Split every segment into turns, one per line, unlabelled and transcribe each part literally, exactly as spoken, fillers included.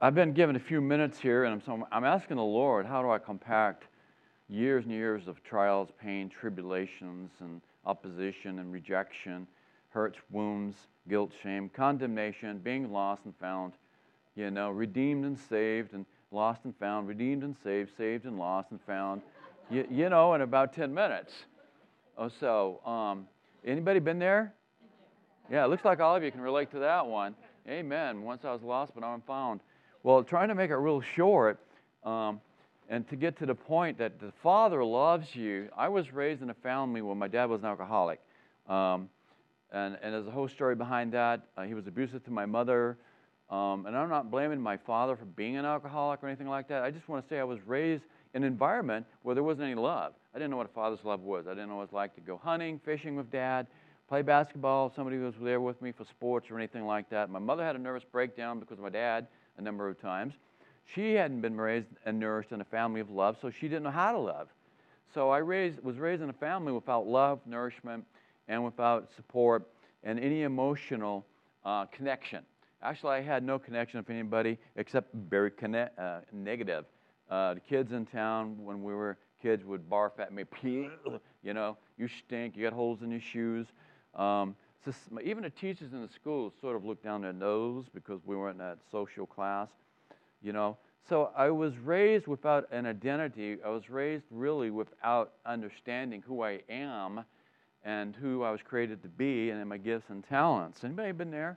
I've been given a few minutes here, and I'm, so I'm asking the Lord, how do I compact years and years of trials, pain, tribulations, and opposition and rejection, hurts, wounds, guilt, shame, condemnation, being lost and found, you know, redeemed and saved, and lost and found, redeemed and saved, saved and lost and found, you, you know, in about ten minutes. Oh, so, um, anybody been there? Yeah, it looks like all of you can relate to that one. Amen. Once I was lost, but now I'm found. Well, trying to make it real short, um, and to get to the point that the Father loves you. I was raised in a family where my dad was an alcoholic. Um, and, and there's a whole story behind that. Uh, he was abusive to my mother. Um, and I'm not blaming my father for being an alcoholic or anything like that. I just want to say I was raised in an environment where there wasn't any love. I didn't know what a father's love was. I didn't know what it was like to go hunting, fishing with dad, play basketball. Somebody was there with me for sports or anything like that. My mother had a nervous breakdown because of my dad a number of times. She hadn't been raised and nourished in a family of love, so she didn't know how to love. So I raised, was raised in a family without love, nourishment, and without support and any emotional uh, connection. Actually, I had no connection with anybody except very connect, uh, negative. Uh, the kids in town, when we were kids, would barf at me. You know, you stink, you got holes in your shoes. Um, so even the teachers in the school sort of looked down their nose because we weren't in that social class, you know. So I was raised without an identity. I was raised really without understanding who I am and who I was created to be and my gifts and talents. Anybody been there?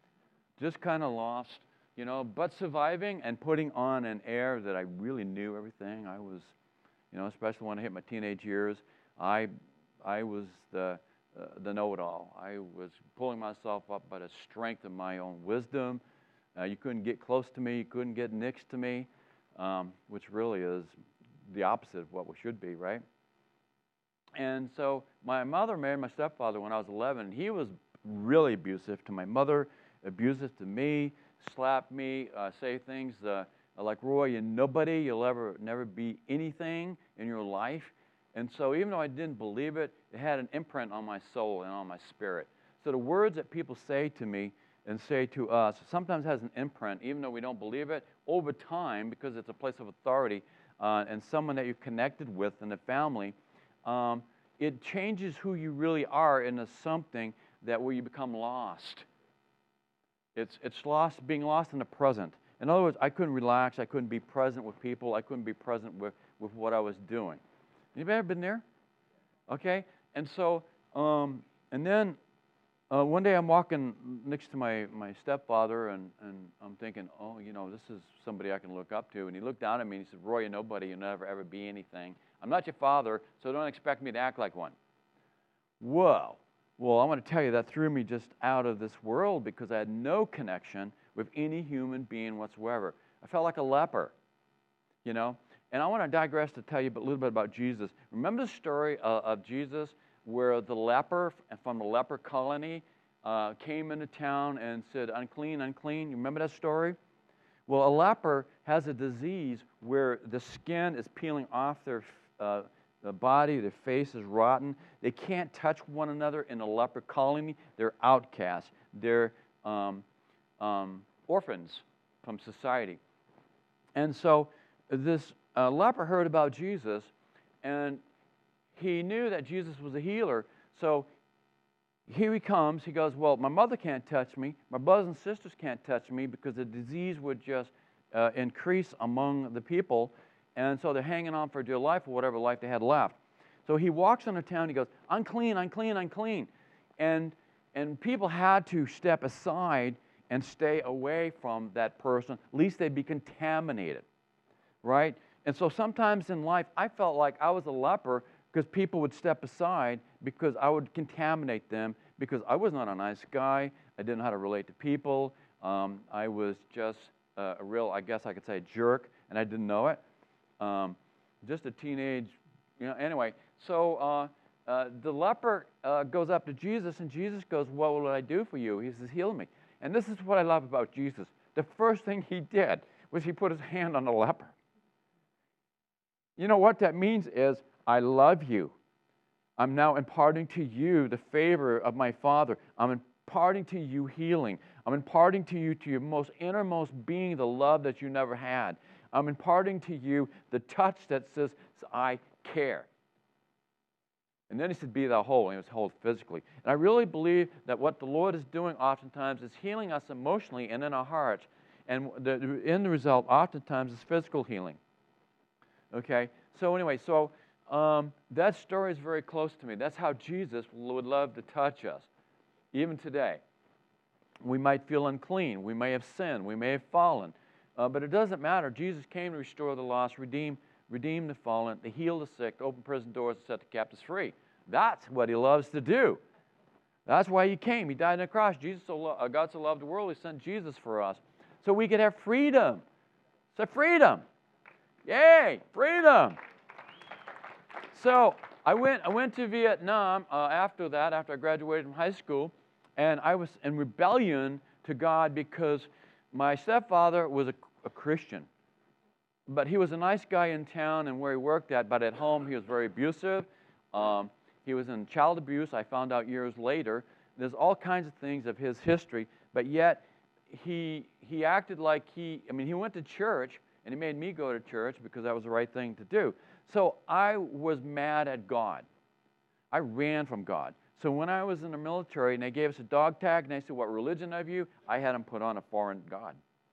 Just kind of lost, you know, but surviving and putting on an air that I really knew everything. I was, you know, especially when I hit my teenage years, I, I was the Uh, the know-it-all. I was pulling myself up by the strength of my own wisdom. Uh, you couldn't get close to me. You couldn't get next to me, um, which really is the opposite of what we should be, right? And so my mother married my stepfather when I was eleven. He was really abusive to my mother, abusive to me, slapped me, uh, say things uh, like, Roy, you're nobody. You'll ever never be anything in your life. And so even though I didn't believe it, it had an imprint on my soul and on my spirit. So the words that people say to me and say to us sometimes has an imprint, even though we don't believe it, over time, because it's a place of authority uh, and someone that you're connected with in the family, um, it changes who you really are into something that where you become lost. It's, it's lost, being lost in the present. In other words, I couldn't relax. I couldn't be present with people. I couldn't be present with, with what I was doing. Anybody ever been there? Okay, and so, um, and then uh, one day I'm walking next to my, my stepfather, and, and I'm thinking, oh, you know, this is somebody I can look up to. And he looked down at me and he said, Roy, you're nobody. You'll never, ever be anything. I'm not your father, so don't expect me to act like one. Whoa. Well, I want to tell you, that threw me just out of this world because I had no connection with any human being whatsoever. I felt like a leper, you know. And I want to digress to tell you a little bit about Jesus. Remember the story uh, of Jesus where the leper from the leper colony uh, came into town and said, unclean, unclean? You remember that story? Well, a leper has a disease where the skin is peeling off their uh, the body, their face is rotten. They can't touch one another in a leper colony. They're outcasts. They're um, um, orphans from society. And so this Uh, leper heard about Jesus, and he knew that Jesus was a healer. So here he comes. He goes, well, my mother can't touch me. My brothers and sisters can't touch me because the disease would just uh, increase among the people. And so they're hanging on for dear life or whatever life they had left. So he walks into town. He goes, unclean, unclean, unclean. And, and people had to step aside and stay away from that person. At least they'd be contaminated, right? And so sometimes in life, I felt like I was a leper because people would step aside because I would contaminate them because I was not a nice guy. I didn't know how to relate to people. Um, I was just uh, a real, I guess I could say, jerk, and I didn't know it. Um, just a teenage, you know, anyway. So uh, uh, the leper uh, goes up to Jesus, and Jesus goes, what will I do for you? He says, heal me. And this is what I love about Jesus. The first thing he did was he put his hand on the leper. You know what that means is, I love you. I'm now imparting to you the favor of my Father. I'm imparting to you healing. I'm imparting to you, to your most innermost being, the love that you never had. I'm imparting to you the touch that says, I care. And then he said, be thou whole, and he was whole physically. And I really believe that what the Lord is doing oftentimes is healing us emotionally and in our hearts. And the end result oftentimes is physical healing. Okay? So anyway, so um, that story is very close to me. That's how Jesus would love to touch us, even today. We might feel unclean. We may have sinned. We may have fallen. Uh, but it doesn't matter. Jesus came to restore the lost, redeem redeem the fallen, to heal the sick, to open prison doors, and set the captives free. That's what he loves to do. That's why he came. He died on the cross. Jesus, so lo- uh, God so loved the world, he sent Jesus for us, so we could have freedom. So freedom. Yay, freedom. So I went, I went to Vietnam uh, after that, after I graduated from high school, and I was in rebellion to God because my stepfather was a, a Christian. But he was a nice guy in town and where he worked at, but at home he was very abusive. Um, he was in child abuse, I found out years later. There's all kinds of things of his history, but yet he, he acted like he, I mean, he went to church, and he made me go to church because that was the right thing to do. So I was mad at God. I ran from God. So when I was in the military and they gave us a dog tag and they said, what religion are you? I had them put on a foreign god.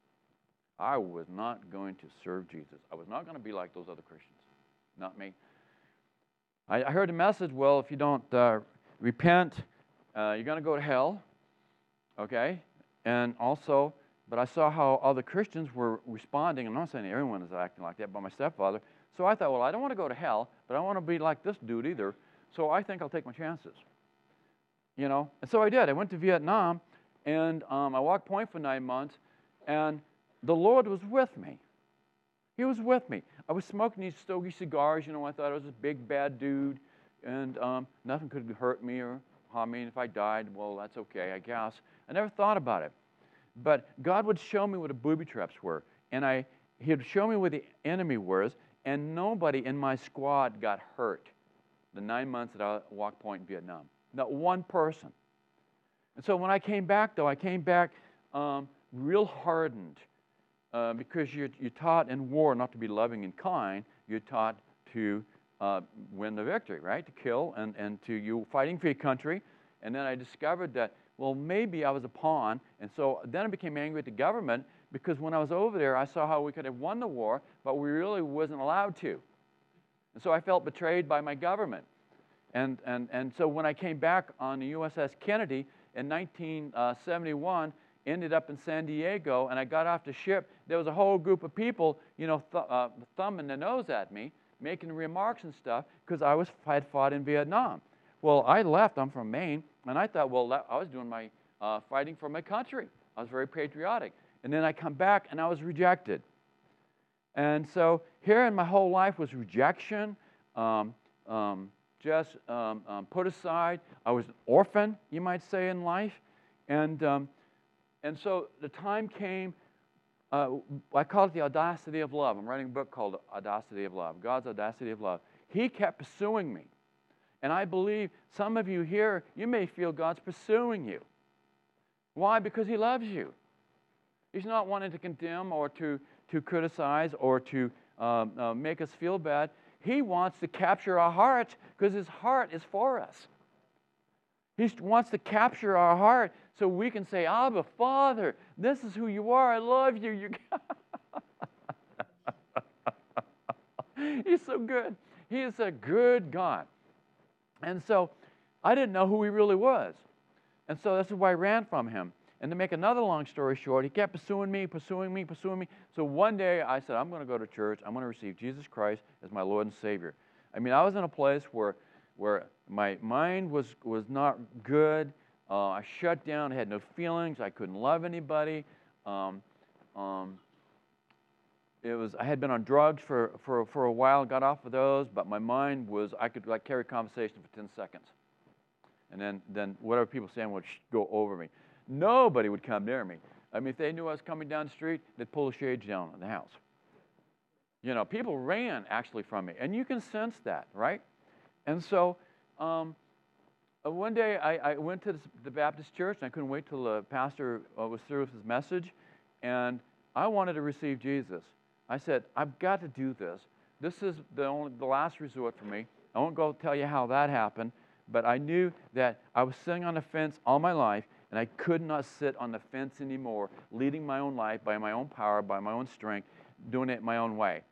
I was not going to serve Jesus. I was not going to be like those other Christians. Not me. I, I heard a message, well, if you don't uh, repent, uh, you're going to go to hell. Okay? And also, but I saw how other Christians were responding. I'm not saying everyone is acting like that, but my stepfather. So I thought, well, I don't want to go to hell, but I don't want to be like this dude either. So I think I'll take my chances. You know? And so I did. I went to Vietnam, and um, I walked point for nine months, and the Lord was with me. He was with me. I was smoking these stogie cigars. You know, I thought I was a big, bad dude, and um, nothing could hurt me or harm me. And if I died, well, that's okay, I guess. I never thought about it. But God would show me what the booby traps were, and I, He would show me where the enemy was, and nobody in my squad got hurt the nine months that I walked point in Vietnam. Not one person. And so when I came back, though, I came back um, real hardened. Uh, because you're, you're taught in war not to be loving and kind, you're taught to uh, win the victory, right? To kill, and, and to you fighting for your country. And then I discovered that, well, maybe I was a pawn. And so then I became angry at the government because when I was over there, I saw how we could have won the war, but we really wasn't allowed to. And so I felt betrayed by my government. And, and, and so when I came back on the U S S Kennedy in nineteen seventy-one, ended up in San Diego, and I got off the ship. There was a whole group of people, you know, th uh, thumbing their nose at me, making remarks and stuff, because I was I had fought in Vietnam. Well, I left. I'm from Maine, and I thought, well, that, I was doing my uh, fighting for my country. I was very patriotic. And then I come back, and I was rejected. And so here in my whole life was rejection, um, um, just um, um, put aside. I was an orphan, you might say, in life, and um, And so the time came, uh, I call it the audacity of love. I'm writing a book called Audacity of Love, God's Audacity of Love. He kept pursuing me. And I believe some of you here, you may feel God's pursuing you. Why? Because He loves you. He's not wanting to condemn or to, to criticize or to um, uh, make us feel bad. He wants to capture our hearts because His heart is for us. He wants to capture our heart so we can say, Abba, Father, this is who you are. I love you. you He's so good. He is a good God. And so I didn't know who He really was. And so this is why I ran from Him. And to make another long story short, He kept pursuing me, pursuing me, pursuing me. So one day I said, I'm going to go to church. I'm going to receive Jesus Christ as my Lord and Savior. I mean, I was in a place where where my mind was, was not good. Uh, I shut down. I had no feelings. I couldn't love anybody. Um, um, it was, I had been on drugs for, for, for a while, got off of those, but my mind was, I could like carry conversation for ten seconds. And then, then whatever people saying would go over me. Nobody would come near me. I mean, if they knew I was coming down the street, they'd pull the shades down in the house. You know, people ran actually from me. And you can sense that, right? And so um, uh, one day I, I went to the, the Baptist church, and I couldn't wait till the pastor uh, was through with his message, and I wanted to receive Jesus. I said, I've got to do this. This is the only, the last resort for me. I won't go tell you how that happened, but I knew that I was sitting on the fence all my life, and I could not sit on the fence anymore, leading my own life by my own power, by my own strength, doing it my own way.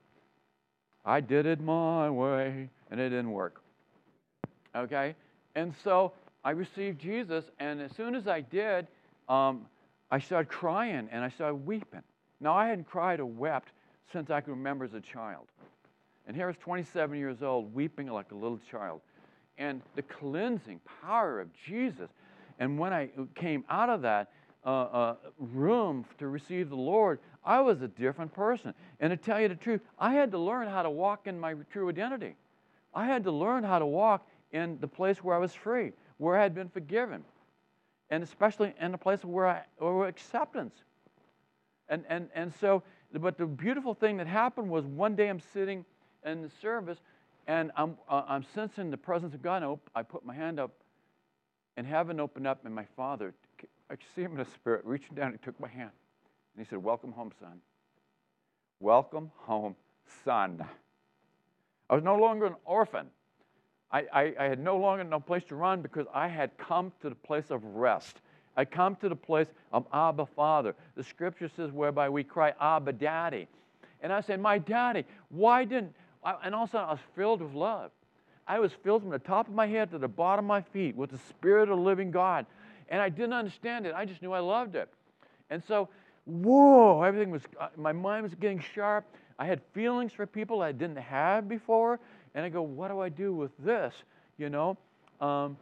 I did it my way, and it didn't work. Okay? And so I received Jesus, and as soon as I did, um, I started crying, and I started weeping. Now, I hadn't cried or wept since I can remember as a child. And here I was twenty-seven years old, weeping like a little child. And the cleansing power of Jesus. And when I came out of that uh, uh, room to receive the Lord, I was a different person. And to tell you the truth, I had to learn how to walk in my true identity. I had to learn how to walk in the place where I was free, where I had been forgiven, and especially in the place where I where acceptance. And and and so, but the beautiful thing that happened was one day I'm sitting in the service, and I'm uh, I'm sensing the presence of God. And I put my hand up, and heaven opened up, and my Father, I could see him in the Spirit, reaching down and took my hand, and he said, "Welcome home, son. Welcome home, son." I was no longer an orphan. I, I, I had no longer no place to run because I had come to the place of rest. I come to the place of Abba, Father. The Scripture says whereby we cry, Abba, Daddy. And I said, my Daddy, why didn't, I, and all of a sudden I was filled with love. I was filled from the top of my head to the bottom of my feet with the Spirit of the living God. And I didn't understand it. I just knew I loved it. And so, whoa, everything was, uh, my mind was getting sharp. I had feelings for people I didn't have before. And I go, what do I do with this? You know, um,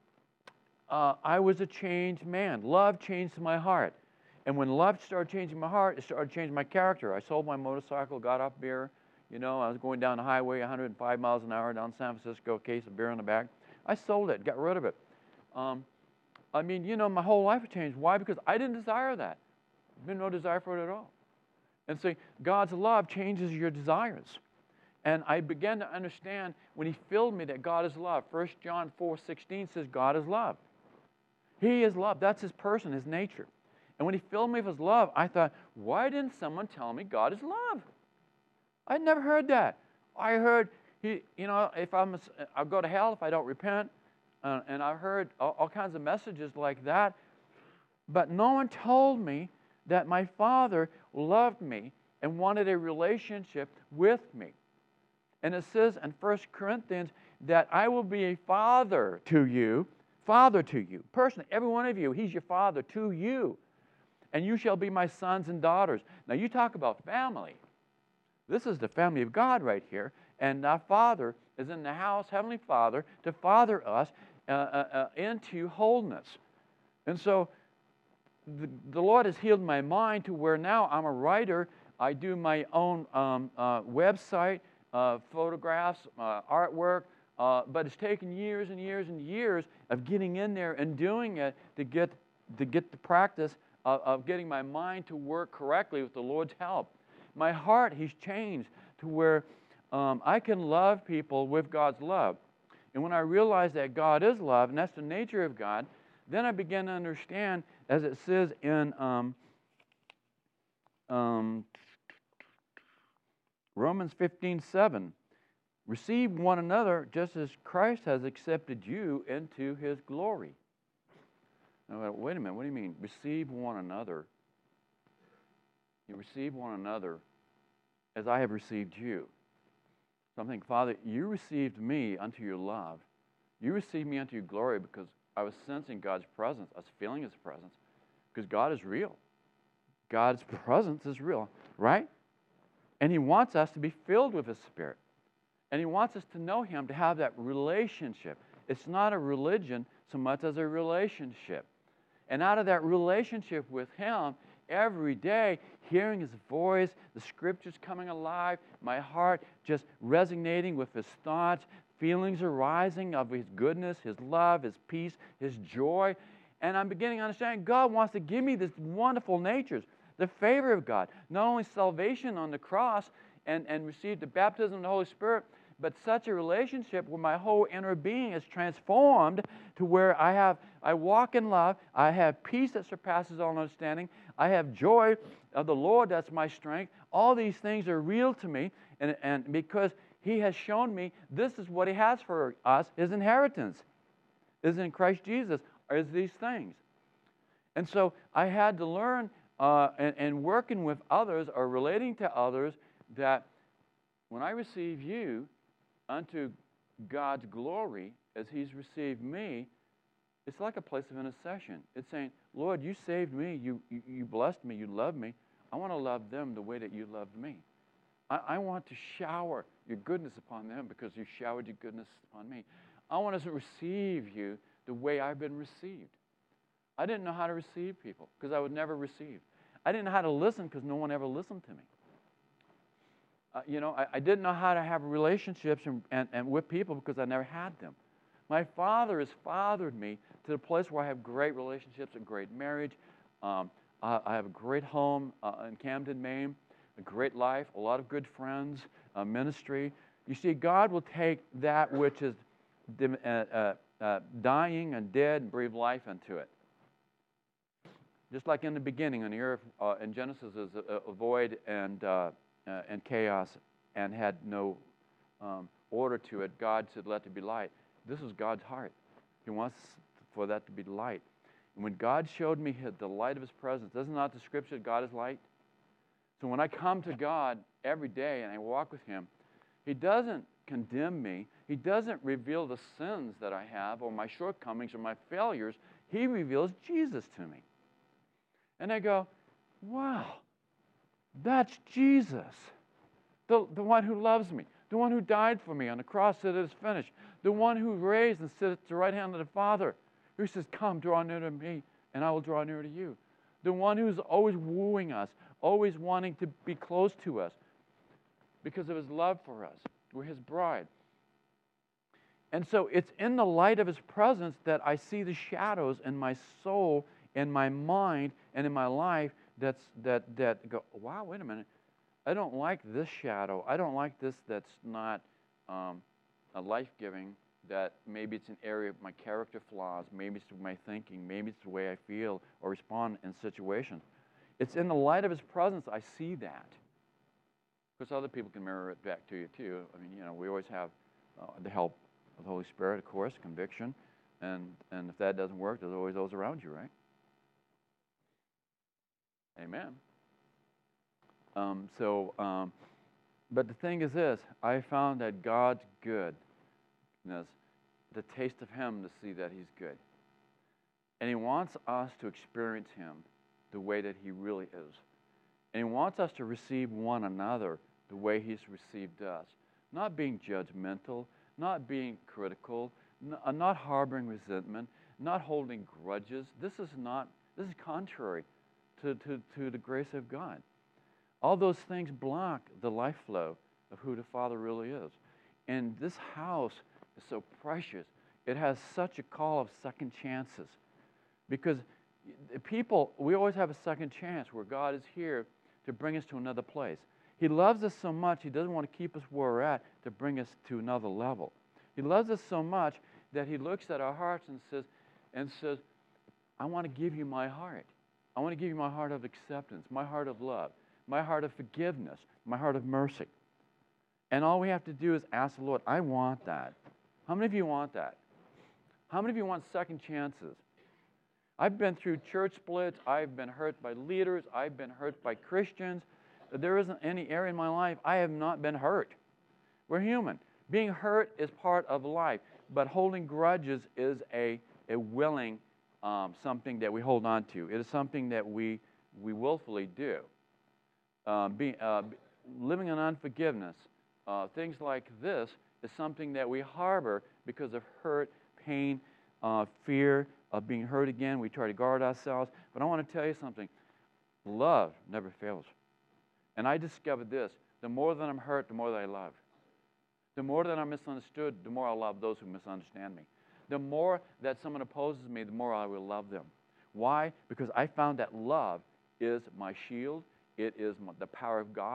uh, I was a changed man. Love changed my heart. And when love started changing my heart, it started changing my character. I sold my motorcycle, got up beer. You know, I was going down the highway one hundred five miles an hour down San Francisco, a case of beer in the back. I sold it, got rid of it. Um, I mean, you know, my whole life changed. Why? Because I didn't desire that. There's been no desire for it at all. And so God's love changes your desires. And I began to understand when he filled me that God is love. First John four sixteen says God is love. He is love. That's his person, his nature. And when he filled me with his love, I thought, why didn't someone tell me God is love? I'd never heard that. I heard, he, you know, if I'm, I'll go to hell if I don't repent. Uh, and I heard all, all kinds of messages like that. But no one told me that my Father loved me and wanted a relationship with me. And it says in First Corinthians that I will be a father to you, father to you. Personally, every one of you, he's your father to you. And you shall be my sons and daughters. Now you talk about family. This is the family of God right here. And our Father is in the house, Heavenly Father, to father us uh, uh, uh, into wholeness. And so the, the Lord has healed my mind to where now I'm a writer. I do my own um, uh, website. Uh, photographs, uh, artwork, uh, but it's taken years and years and years of getting in there and doing it to get to get the practice of, of getting my mind to work correctly with the Lord's help. My heart, he's changed to where um, I can love people with God's love. And when I realized that God is love, and that's the nature of God, then I began to understand, as it says in um, um, Romans fifteen seven, receive one another just as Christ has accepted you into his glory. Now, wait a minute, what do you mean? Receive one another. You receive one another as I have received you. So I'm thinking, Father, you received me unto your love. You received me unto your glory because I was sensing God's presence. I was feeling his presence because God is real. God's presence is real, right? And he wants us to be filled with his Spirit. And he wants us to know him, to have that relationship. It's not a religion so much as a relationship. And out of that relationship with him, every day, hearing his voice, the Scriptures coming alive, my heart just resonating with his thoughts, feelings arising of his goodness, his love, his peace, his joy. And I'm beginning to understand God wants to give me these wonderful natures. The favor of God, not only salvation on the cross and, and receive the baptism of the Holy Spirit, but such a relationship where my whole inner being is transformed to where I have, I walk in love, I have peace that surpasses all understanding, I have joy of the Lord that's my strength. All these things are real to me, and, and because He has shown me this is what He has for us, His inheritance is in Christ Jesus, is these things. And so I had to learn, uh, and, and working with others or relating to others, that when I receive you unto God's glory as He's received me, it's like a place of intercession. It's saying, Lord, you saved me, you, you, you blessed me, you loved me. I want to love them the way that you loved me. I, I want to shower your goodness upon them because you showered your goodness upon me. I want to receive you the way I've been received. I didn't know how to receive people because I was never received. I didn't know how to listen because no one ever listened to me. Uh, you know, I, I didn't know how to have relationships and, and, and with people because I never had them. My Father has fathered me to the place where I have great relationships, a great marriage. Um, I, I have a great home uh, in Camden, Maine, a great life, a lot of good friends, a ministry. You see, God will take that which is uh, uh, uh, dying and dead and breathe life into it. Just like in the beginning, on the earth, uh, in Genesis, is a, a void and uh, uh, and chaos, and had no um, order to it. God said, "Let there be light." This is God's heart. He wants for that to be light. And when God showed me his, the light of His presence, doesn't not the Scripture that God is light? So when I come to God every day and I walk with Him, He doesn't condemn me. He doesn't reveal the sins that I have or my shortcomings or my failures. He reveals Jesus to me. And I go, wow, that's Jesus, the, the one who loves me, the one who died for me on the cross so that it is finished, the one who raised and sits at the right hand of the Father, who says, come, draw near to me, and I will draw near to you. The one who's always wooing us, always wanting to be close to us because of His love for us. We're His bride. And so it's in the light of His presence that I see the shadows in my soul, in my mind, and in my life that's, that, that go, wow, wait a minute. I don't like this shadow. I don't like this that's not um, a life-giving, that maybe it's an area of my character flaws, maybe it's my thinking, maybe it's the way I feel or respond in situations. It's in the light of His presence I see that. Because other people can mirror it back to you too. I mean, you know, we always have uh, the help of the Holy Spirit, of course, conviction, and, and if that doesn't work, there's always those around you, right? Amen. Um, so, um, but the thing is this, I found that God's goodness, the taste of Him to see that He's good. And He wants us to experience Him the way that He really is. And He wants us to receive one another the way He's received us. Not being judgmental, not being critical, n- not harboring resentment, not holding grudges. This is not, this is contrary to, to, to the grace of God. All those things block the life flow of who the Father really is. And this house is so precious. It has such a call of second chances. Because people, we always have a second chance where God is here to bring us to another place. He loves us so much, He doesn't want to keep us where we're at to bring us to another level. He loves us so much that He looks at our hearts and says, and says, I want to give you my heart. I want to give you my heart of acceptance, my heart of love, my heart of forgiveness, my heart of mercy. And all we have to do is ask the Lord, I want that. How many of you want that? How many of you want second chances? I've been through church splits. I've been hurt by leaders. I've been hurt by Christians. There isn't any area in my life I have not been hurt. We're human. Being hurt is part of life, but holding grudges is a, a willing um, something that we hold on to. It is something that we, we willfully do. Uh, be, uh, living in unforgiveness, uh, things like this is something that we harbor because of hurt, pain, uh, fear of being hurt again. We try to guard ourselves. But I want to tell you something. Love never fails. And I discovered this. The more that I'm hurt, the more that I love. The more that I'm misunderstood, the more I love those who misunderstand me. The more that someone opposes me, the more I will love them. Why? Because I found that love is my shield. It is my, the power of God.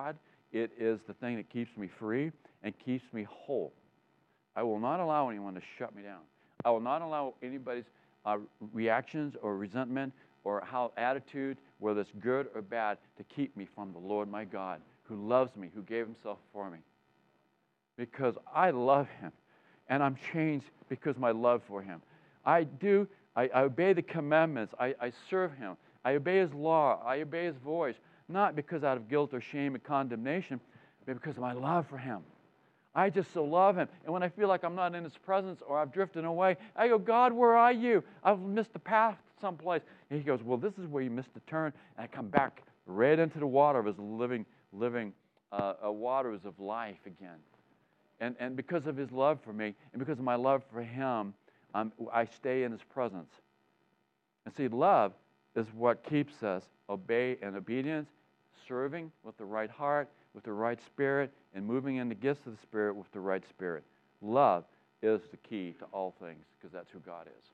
It is the thing that keeps me free and keeps me whole. I will not allow anyone to shut me down. I will not allow anybody's uh, reactions or resentment or how attitude, whether it's good or bad, to keep me from the Lord my God, who loves me, who gave himself for me. Because I love him, and I'm changed because of my love for him. I do, I, I obey the commandments. I, I serve him. I obey his law. I obey his voice, not because out of guilt or shame and condemnation, but because of my love for him. I just so love him. And when I feel like I'm not in his presence or I've drifted away, I go, God, where are you? I've missed the path someplace. And he goes, well, this is where you missed the turn. And I come back right into the water of his living, living uh, uh, waters of life again. And, and because of his love for me and because of my love for him, um, I stay in his presence. And see, love is what keeps us obey and obedience, serving with the right heart, with the right spirit, and moving in the gifts of the Spirit with the right spirit. Love is the key to all things because that's who God is.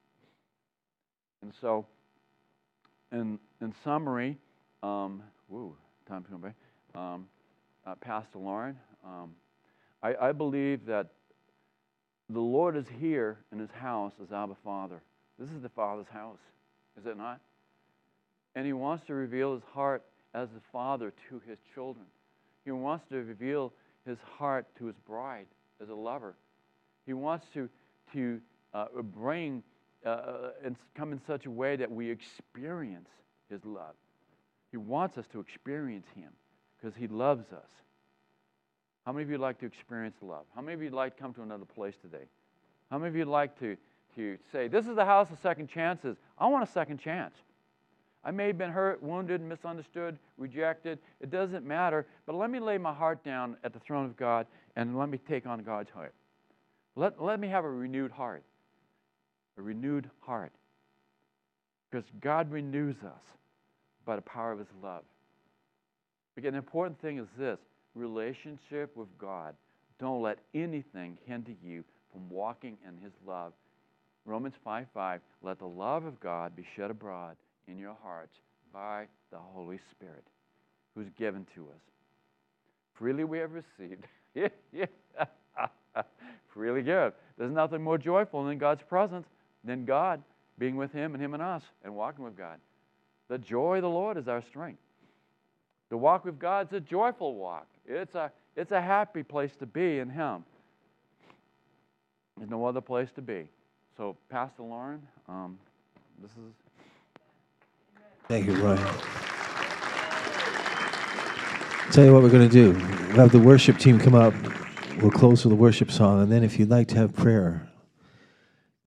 And so, in in summary, um, woo, time's going by. Um, uh, Pastor Lauren, um, I, I believe that the Lord is here in his house as Abba Father. This is the Father's house, is it not? And he wants to reveal his heart as a father to his children. He wants to reveal his heart to his bride as a lover. He wants to, to uh, bring uh, and come in such a way that we experience his love. He wants us to experience him because he loves us. How many of you like to experience love? How many of you like to come to another place today? How many of you like to, to say, this is the house of second chances. I want a second chance. I may have been hurt, wounded, misunderstood, rejected. It doesn't matter. But let me lay my heart down at the throne of God and let me take on God's heart. Let, let me have a renewed heart. A renewed heart. Because God renews us by the power of his love. Again, the important thing is this. Relationship with God. Don't let anything hinder you from walking in his love. Romans five five, let the love of God be shed abroad in your hearts by the Holy Spirit, who's given to us. Freely we have received. yeah, yeah. Freely give. There's nothing more joyful than God's presence, than God being with him and him and us and walking with God. The joy of the Lord is our strength. The walk with God is a joyful walk. It's a, it's a happy place to be in him. There's no other place to be. So, Pastor Lauren, um, this is...
Thank you, Brian. Tell you what we're going to do. We'll have the worship team come up. We'll close with a worship song, and then if you'd like to have prayer,